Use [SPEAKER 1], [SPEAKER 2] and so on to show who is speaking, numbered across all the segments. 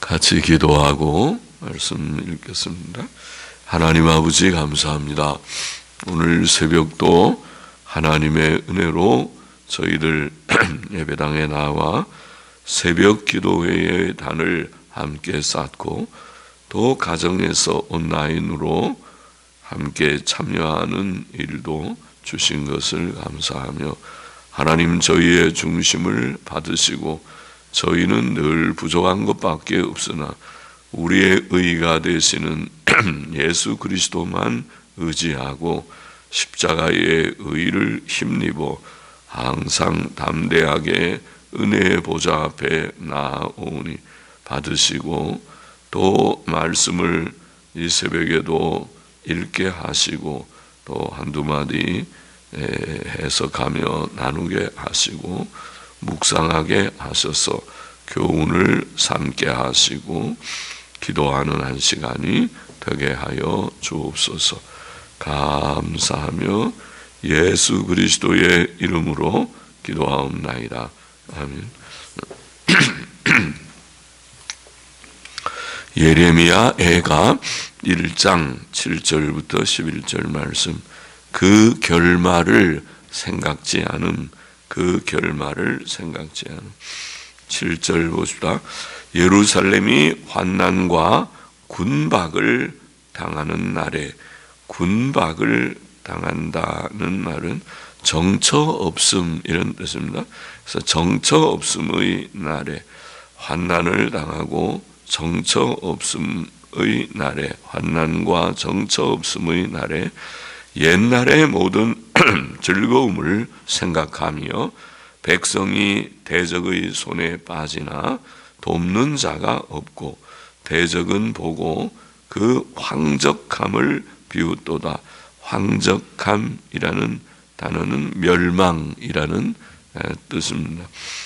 [SPEAKER 1] 같이 기도하고 말씀 읽겠습니다. 하나님 아버지 감사합니다. 오늘 새벽도 하나님의 은혜로 저희들 예배당에 나와 새벽 기도회의 단을 함께 쌓고 또 가정에서 온라인으로 함께 참여하는 일도 주신 것을 감사하며 하나님 저희의 중심을 받으시고 저희는 늘 부족한 것밖에 없으나 우리의 의가 되시는 예수 그리스도만 의지하고 십자가의 의를 힘입어 항상 담대하게 은혜의 보좌 앞에 나아오니 받으시고 또 말씀을 이 새벽에도 읽게 하시고 또 한두 마디 해석하며 나누게 하시고 묵상하게 하셔서 교훈을 삼게 하시고 기도하는 한 시간이 되게 하여 주옵소서. 감사하며 예수 그리스도의 이름으로 기도하옵나이다. 아멘. 예레미야 애가 1장 7절부터 11절 말씀. 그 결말을 생각지 않음. 그 결말을 생각지 않음. 7절 보십시다. 예루살렘이 환난과 군박을 당하는 날에, 군박을 당한다는 말은 정처 없음 이런 뜻입니다. 그래서 정처 없음의 날에, 환난을 당하고 정처 없음의 날에, 환난과 정처 없음의 날에 옛날의 모든 즐거움을 생각하며 백성이 대적의 손에 빠지나 돕는 자가 없고 대적은 보고 그 황적함을 비웃도다. 황적함이라는 단어는 멸망이라는 뜻입니다.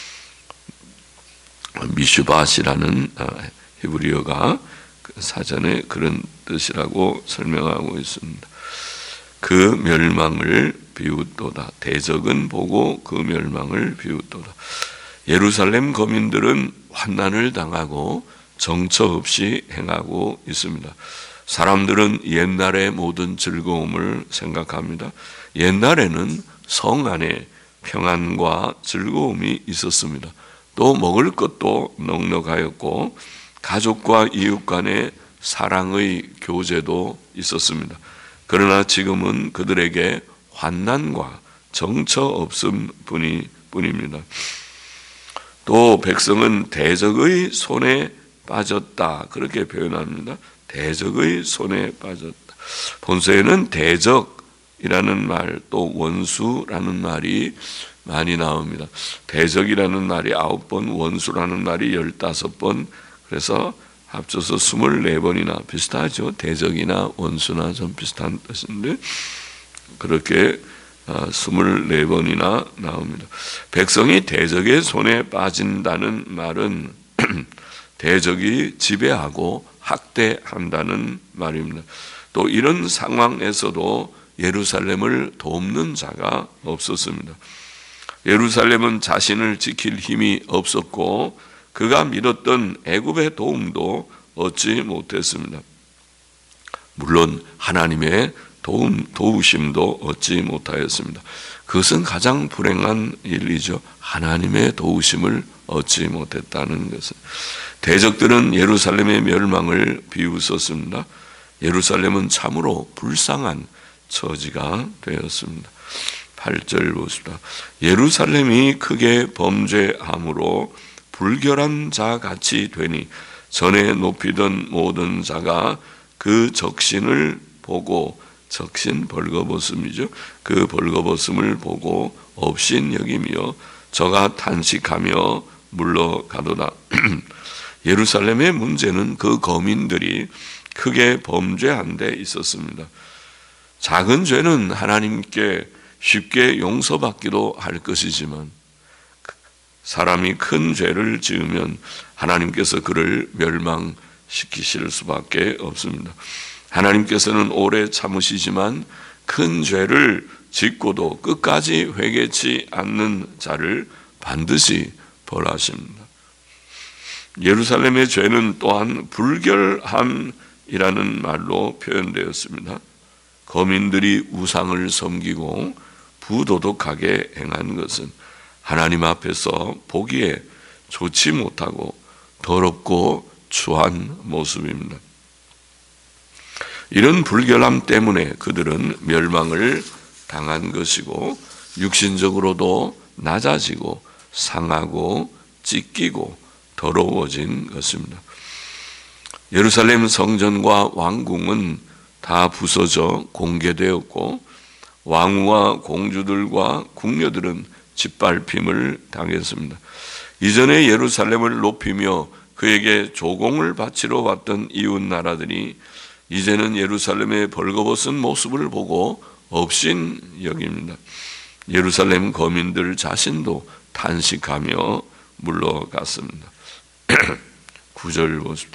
[SPEAKER 1] 미슈밭이라는 히브리어가 사전에 그런 뜻이라고 설명하고 있습니다. 그 멸망을 비웃도다. 대적은 보고 그 멸망을 비웃도다. 예루살렘 거민들은 환난을 당하고 정처 없이 행하고 있습니다. 사람들은 옛날의 모든 즐거움을 생각합니다. 옛날에는 성 안에 평안과 즐거움이 있었습니다. 또 먹을 것도 넉넉하였고 가족과 이웃 간의 사랑의 교제도 있었습니다. 그러나 지금은 그들에게 환난과 정처 없음 뿐입니다. 또 백성은 대적의 손에 빠졌다. 그렇게 표현합니다. 대적의 손에 빠졌다. 본서에는 대적이라는 말, 또 원수라는 말이 많이 나옵니다. 대적이라는 말이 9번, 원수라는 말이 15번, 그래서 합쳐서 24번이나 비슷하죠. 대적이나 원수나 좀 비슷한 뜻인데 그렇게 24번이나 나옵니다. 백성이 대적의 손에 빠진다는 말은 대적이 지배하고 학대한다는 말입니다. 또 이런 상황에서도 예루살렘을 돕는 자가 없었습니다. 예루살렘은 자신을 지킬 힘이 없었고 그가 믿었던 애굽의 도움도 얻지 못했습니다. 물론 하나님의 도우심도 얻지 못하였습니다. 그것은 가장 불행한 일이죠. 하나님의 도우심을 얻지 못했다는 것은. 대적들은 예루살렘의 멸망을 비웃었습니다. 예루살렘은 참으로 불쌍한 처지가 되었습니다. 8절 보십시다. 예루살렘이 크게 범죄함으로 불결한 자 같이 되니 전에 높이던 모든 자가 그 적신을 보고, 적신 벌거벗음이죠. 그 벌거벗음을 보고 업신 여기며 저가 탄식하며 물러가도다. 예루살렘의 문제는 그 거민들이 크게 범죄한 데 있었습니다. 작은 죄는 하나님께 쉽게 용서받기도 할 것이지만 사람이 큰 죄를 지으면 하나님께서 그를 멸망시키실 수밖에 없습니다. 하나님께서는 오래 참으시지만 큰 죄를 짓고도 끝까지 회개치 않는 자를 반드시 벌하십니다. 예루살렘의 죄는 또한 불결함이라는 말로 표현되었습니다. 거민들이 우상을 섬기고 부도덕하게 행한 것은 하나님 앞에서 보기에 좋지 못하고 더럽고 추한 모습입니다. 이런 불결함 때문에 그들은 멸망을 당한 것이고 육신적으로도 낮아지고 상하고 찢기고 더러워진 것입니다. 예루살렘 성전과 왕궁은 다 부서져 공개되었고 왕후와 공주들과 궁녀들은 짓밟힘을 당했습니다. 이전에 예루살렘을 높이며 그에게 조공을 바치러 왔던 이웃 나라들이 이제는 예루살렘의 벌거벗은 모습을 보고 업신 여깁니다. 예루살렘 거민들 자신도 탄식하며 물러갔습니다. 9절 보십시다.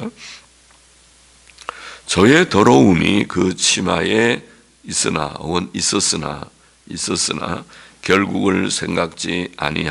[SPEAKER 1] 저의 더러움이 그 치마에 있었으나 결국을 생각지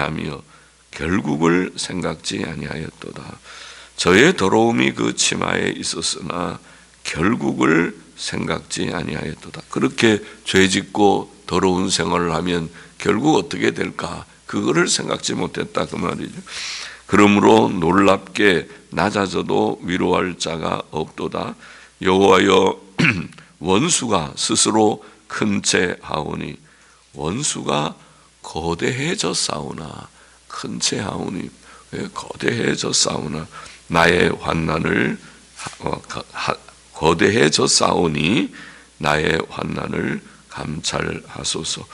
[SPEAKER 1] 아니하였도다. 저의 더러움이 그 치마에 있었으나 결국을 생각지 아니하였도다. 그렇게 죄짓고 더러운 생활을 하면 결국 어떻게 될까? 그거를 생각지 못했다 그 말이죠. 그러므로 놀랍게 낮아져도 위로할 자가 없도다. 여호와여 원수가 스스로 큰 채 하오니 원수가 거대해졌사오나 큰 채 하오니 왜 거대해졌사오나 나의 환난을 거대해졌사오니 나의 환난을 감찰하소서.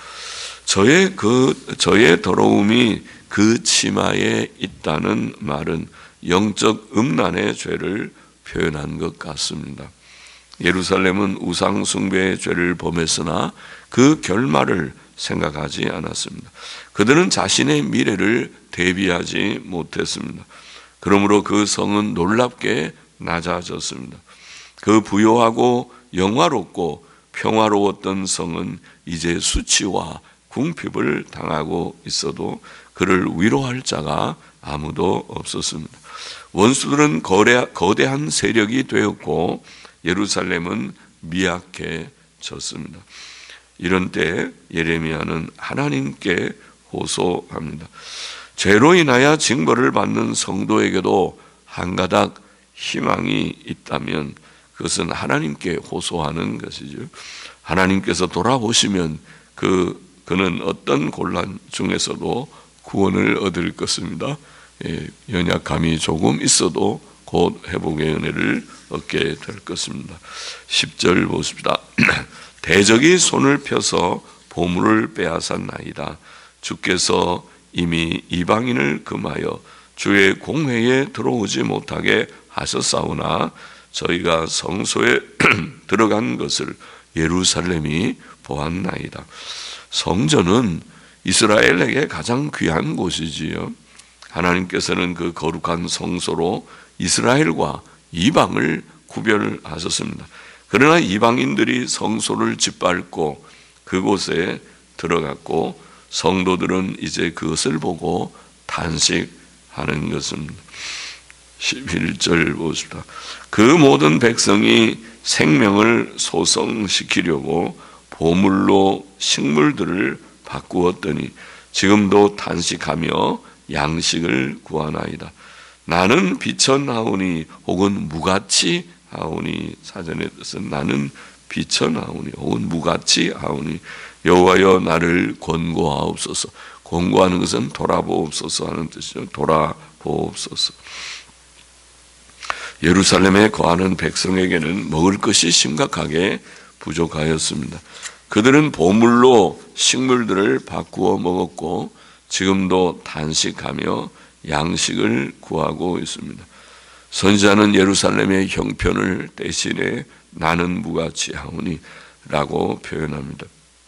[SPEAKER 1] 저의 더러움이 그 치마에 있다는 말은 영적 음란의 죄를 표현한 것 같습니다. 예루살렘은 우상 숭배의 죄를 범했으나 그 결말을 생각하지 않았습니다. 그들은 자신의 미래를 대비하지 못했습니다. 그러므로 그 성은 놀랍게 낮아졌습니다. 그 부요하고 영화롭고 평화로웠던 성은 이제 수치와 궁핍을 당하고 있어도 그를 위로할 자가 아무도 없었습니다. 원수들은 거대한 세력이 되었고 예루살렘은 미약해졌습니다. 이런 때 예레미야는 하나님께 호소합니다. 죄로 인하여 징벌을 받는 성도에게도 한 가닥 희망이 있다면 그것은 하나님께 호소하는 것이죠. 하나님께서 돌아보시면 그는 어떤 곤란 중에서도 구원을 얻을 것입니다. 연약함이 조금 있어도 곧 회복의 은혜를 얻게 될 것입니다. 10절 보십시다. 대적이 손을 펴서 보물을 빼앗았나이다. 주께서 이미 이방인을 금하여 주의 공회에 들어오지 못하게 하셨사오나 저희가 성소에 들어간 것을 예루살렘이 보았나이다. 성전은 이스라엘에게 가장 귀한 곳이지요. 하나님께서는 그 거룩한 성소로 이스라엘과 이방을 구별하셨습니다. 그러나 이방인들이 성소를 짓밟고 그곳에 들어갔고 성도들은 이제 그것을 보고 탄식하는 것입니다. 11절 보십시다. 그 모든 백성이 생명을 소성시키려고 보물로 식물들을 바꾸었더니 지금도 탄식하며 양식을 구하나이다. 나는 비천하오니 혹은 무같이 하오니 사전에 뜻은 나는 비천하오니 혹은 무같이 하오니 여호와여 나를 권고하옵소서. 권고하는 것은 돌아보옵소서 하는 뜻이죠. 돌아보옵소서. 예루살렘에 거하는 백성에게는 먹을 것이 심각하게 부족하였습니다. 그들은 보물로 식물들을 바꾸어 먹었고 지금도 단식하며 양식을 구하고 있습니다. 선지자는 예루살렘의 형편을 대신해 나는 무같이 하오니 라고 표현합니다.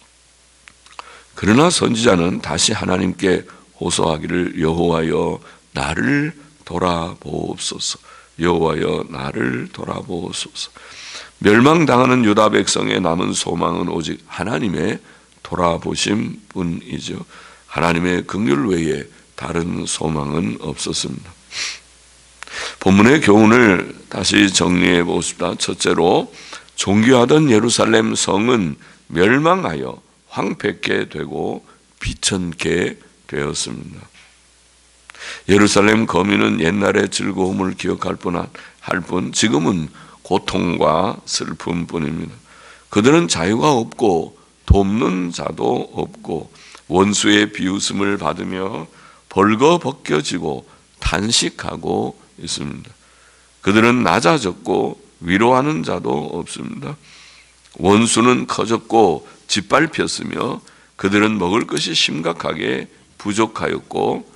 [SPEAKER 1] 그러나 선지자는 다시 하나님께 호소하기를 여호와여 나를 돌아보옵소서. 여호와여 나를 돌아보옵소서. 멸망당하는 유다 백성의 남은 소망은 오직 하나님의 돌아보심 뿐이죠. 하나님의 긍휼 외에 다른 소망은 없었습니다. 본문의 교훈을 다시 정리해 보십시다. 첫째로, 존귀하던 예루살렘 성은 멸망하여 황폐케 되고 비천케 되었습니다. 예루살렘 거민은 옛날의 즐거움을 기억할 뿐 지금은 고통과 슬픔뿐입니다. 그들은 자유가 없고 돕는 자도 없고 원수의 비웃음을 받으며 벌거벗겨지고 탄식하고 있습니다. 그들은 낮아졌고 위로하는 자도 없습니다. 원수는 커졌고 짓밟혔으며 그들은 먹을 것이 심각하게 부족하였고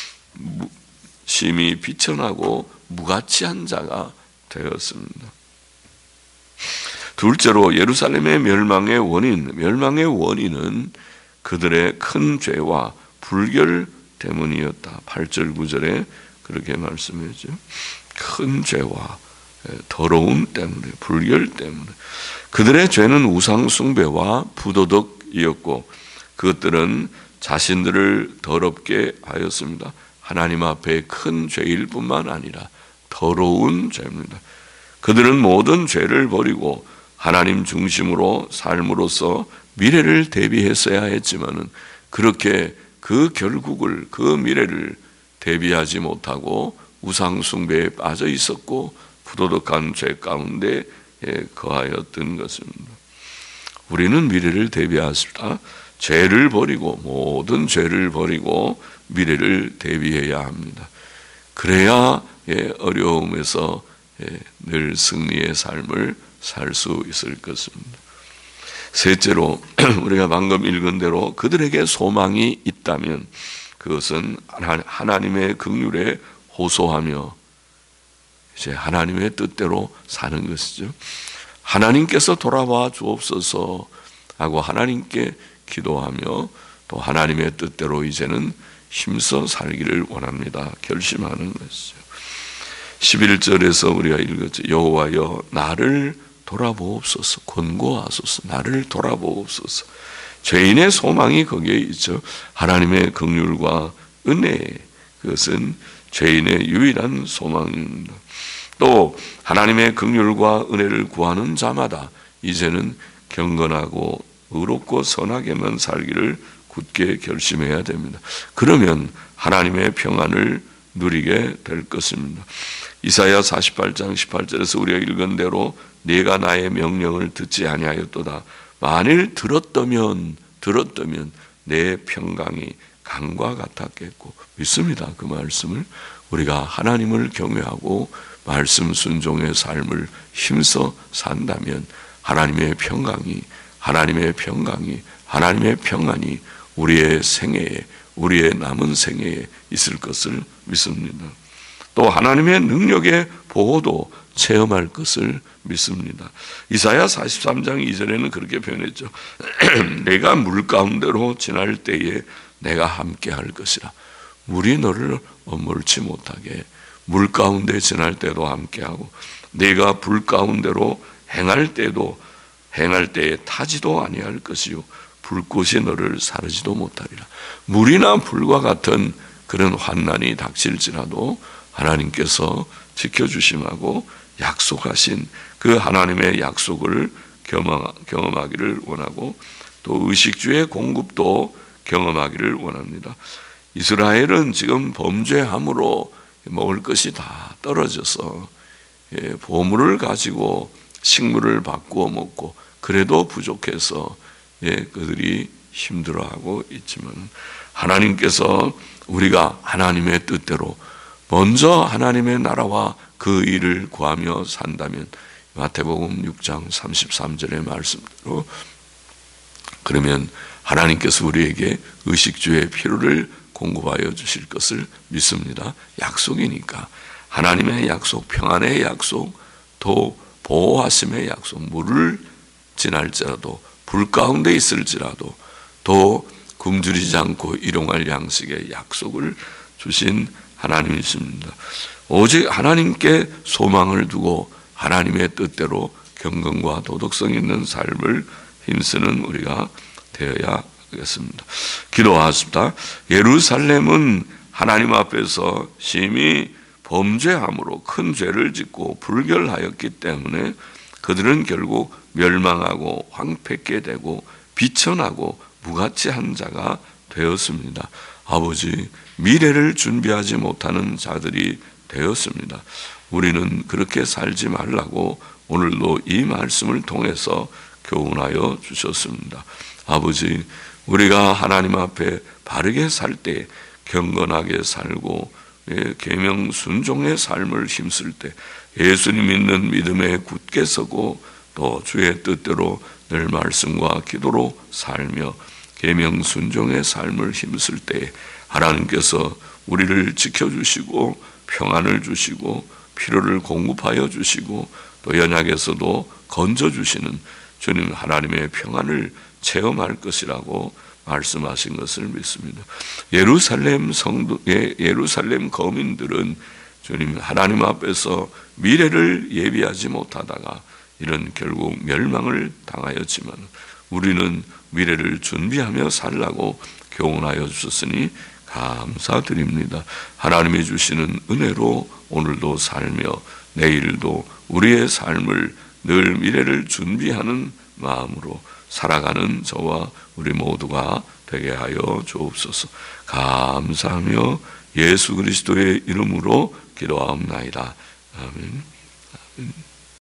[SPEAKER 1] 심히 비천하고 무가치한 자가 되었습니다. 둘째로, 예루살렘의 멸망의 원인은 그들의 큰 죄와 불결 때문이었다. 8절 9절에 그렇게 말씀했죠. 큰 죄와 더러움 때문에, 불결 때문에. 그들의 죄는 우상 숭배와 부도덕이었고 그것들은 자신들을 더럽게 하였습니다. 하나님 앞에 큰 죄일 뿐만 아니라 더러운 죄입니다. 그들은 모든 죄를 버리고 하나님 중심으로 삶으로써 미래를 대비했어야 했지만은 그렇게 그 결국을, 그 미래를 대비하지 못하고 우상 숭배에 빠져 있었고 부도덕한 죄 가운데 거하였던 것입니다. 우리는 미래를 대비하십시다. 죄를 버리고, 모든 죄를 버리고 미래를 대비해야 합니다. 그래야 어려움에서 늘 승리의 삶을 살 수 있을 것입니다. 셋째로, 우리가 방금 읽은 대로 그들에게 소망이 있다면 그것은 하나님의 긍휼에 호소하며 이제 하나님의 뜻대로 사는 것이죠. 하나님께서 돌아와 주옵소서 하고 하나님께 기도하며 또 하나님의 뜻대로 이제는 힘써 살기를 원합니다. 결심하는 것이죠. 11절에서 우리가 읽었죠. 여호와여 나를 돌아보옵소서, 권고하소서, 나를 돌아보옵소서. 죄인의 소망이 거기에 있죠. 하나님의 긍휼과 은혜, 그것은 죄인의 유일한 소망입니다. 또 하나님의 긍휼과 은혜를 구하는 자마다 이제는 경건하고 의롭고 선하게만 살기를 굳게 결심해야 됩니다. 그러면 하나님의 평안을 누리게 될 것입니다. 이사야 48장 18절에서 우리가 읽은 대로 네가 나의 명령을 듣지 아니하였도다. 만일 들었다면 내 평강이 강과 같았겠고. 믿습니다. 그 말씀을. 우리가 하나님을 경외하고 말씀 순종의 삶을 힘써 산다면 하나님의 평안이 우리의 생애에, 우리의 남은 생애에 있을 것을 믿습니다. 또 하나님의 능력의 보호도 체험할 것을 믿습니다. 이사야 43장 2절에는 그렇게 표현했죠. 내가 물 가운데로 지날 때에 내가 함께 할 것이라. 물이 너를 엄물지 못하게 물 가운데 지날 때도 함께하고 내가 불 가운데로 행할 때에 타지도 아니할 것이요 불꽃이 너를 사르지도 못하리라. 물이나 불과 같은 그런 환난이 닥칠지라도 하나님께서 지켜주심하고 약속하신 그 하나님의 약속을 경험하기를 원하고 또 의식주의 공급도 경험하기를 원합니다. 이스라엘은 지금 범죄함으로 먹을 것이 다 떨어져서 보물을 가지고 식물을 바꾸어 먹고 그래도 부족해서 그들이 힘들어하고 있지만 하나님께서 우리가 하나님의 뜻대로 먼저 하나님의 나라와 그 일을 구하며 산다면 마태복음 6장 33절의 말씀대로 그러면 하나님께서 우리에게 의식주의 필요를 공급하여 주실 것을 믿습니다. 약속이니까 하나님의 약속, 평안의 약속, 또 보호하심의 약속, 물을 지날지라도 불 가운데 있을지라도 또 굶주리지 않고 일용할 양식의 약속을 주신 하나님이십니다. 오직 하나님께 소망을 두고 하나님의 뜻대로 경건과 도덕성 있는 삶을 힘쓰는 우리가 되어야 하겠습니다. 기도하십시다. 예루살렘은 하나님 앞에서 심히 범죄함으로 큰 죄를 짓고 불결하였기 때문에 그들은 결국 멸망하고 황폐케 되고 비천하고 무가치한 자가 되었습니다. 아버지, 미래를 준비하지 못하는 자들이 되었습니다. 우리는 그렇게 살지 말라고 오늘도 이 말씀을 통해서 교훈하여 주셨습니다. 아버지, 우리가 하나님 앞에 바르게 살 때, 경건하게 살고 계명 순종의 삶을 힘쓸 때, 예수님 믿는 믿음에 굳게 서고 또 주의 뜻대로 늘 말씀과 기도로 살며 계명 순종의 삶을 힘쓸 때 하나님께서 우리를 지켜주시고 평안을 주시고 필요를 공급하여 주시고 또 연약에서도 건져주시는 주님 하나님의 평안을 체험할 것이라고 말씀하신 것을 믿습니다. 예루살렘 거민들은 주님 하나님 앞에서 미래를 예비하지 못하다가 이런 결국 멸망을 당하였지만 우리는 미래를 준비하며 살라고 교훈하여 주셨으니 감사드립니다. 하나님이 주시는 은혜로 오늘도 살며 내일도 우리의 삶을 늘 미래를 준비하는 마음으로 살아가는 저와 우리 모두가 되게 하여 주옵소서. 감사하며 예수 그리스도의 이름으로 기도하옵나이다. 아멘.